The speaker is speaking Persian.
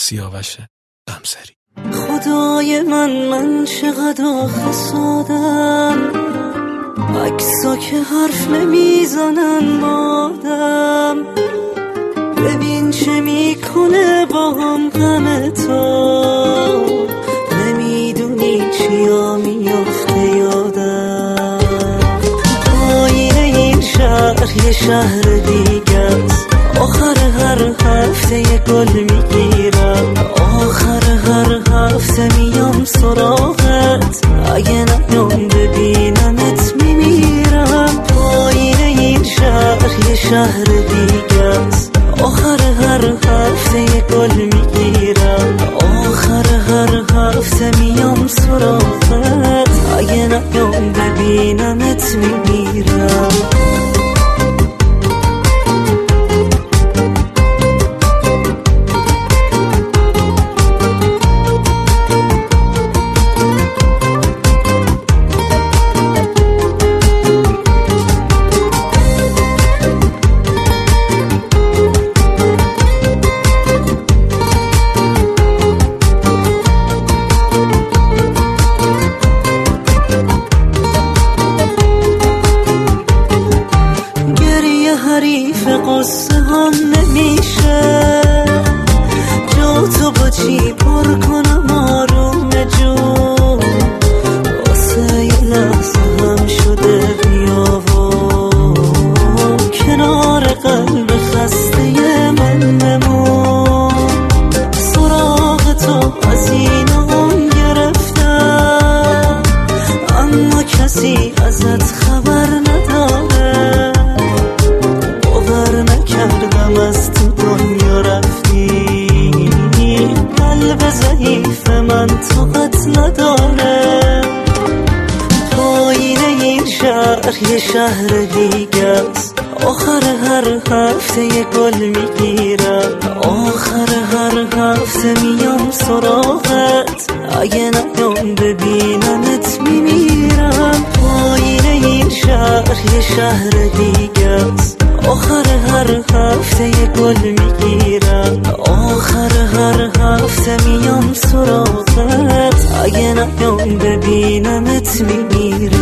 سیاوش غمسری. خدای من چقدر آخه سادم، عکسا که حرف نمیزنن بادم، ببین چه میکنه با هم غم تو، نمیدونی چیا میافته یادم. آینه این شهر یه شهر دیگه است، آخر هر هفته یه گل میگیرم، آخر هر هفته میام سراغت، اگه نیام ببینمت میمیرم. آینه این شهر یه شهر دیگه است، آخر هر هفته یه گل میگیرم، آخر هر هفته میام سراغت، اگه نیام ببینمت میمیرم. حریف قصه هم نمیشه، جا تو با چی پر کنم آروم جون، واسه یه لحظه هم شده بیا و کنار قلب خسته من بمون. سراغ تو از این اون گرفتم، اما کسی ازت خبر نداره، کردم از تو دنیا رفتی، قلب ضعیف من طاقت نداره. آینه این شهر یه شهر دیگه است، آخر هر هفته یه گل میگیرم، آخر هر هفته میام سراغت، اگه نیام ببینمت میمیرم. آینه این شهر یه شهر دیگه است، آخر هر هفته یه گل میگیرم، آخر هر هفته میام سراغت، اگه نیام ببینمت میمیرم.